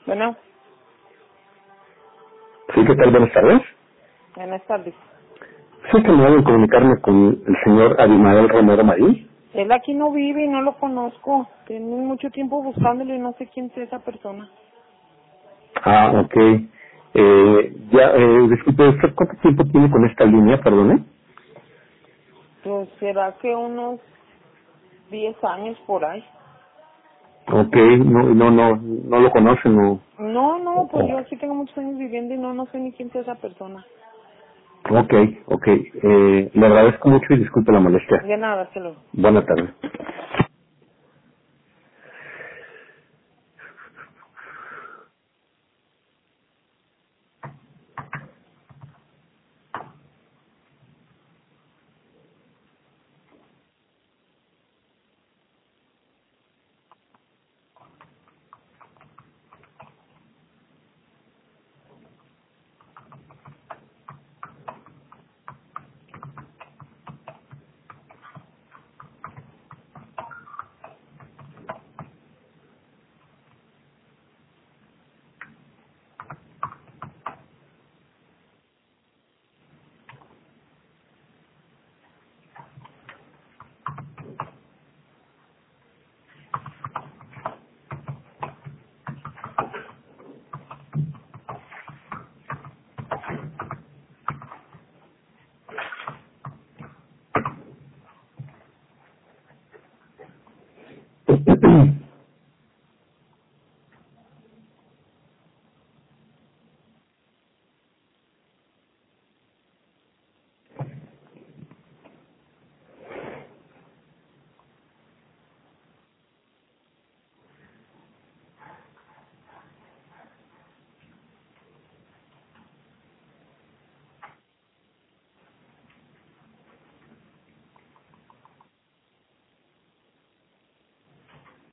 Bueno, Sí, ¿qué tal? Buenas tardes. buenas tardes. Sí, que me hago comunicarme con el señor Abimael Romero Marí. Él aquí no vive y no lo conozco. Tengo mucho tiempo buscándolo y no sé quién es esa persona. Ah, ok. Disculpe, ¿usted cuánto tiempo tiene con esta línea, perdone? Pues será que unos 10 años por ahí. Ok, no lo conocen o... No, pues yo aquí tengo muchos años viviendo y no sé ni quién es esa persona. Ok. Le agradezco mucho y disculpe la molestia. De nada, se lo. Buena tarde.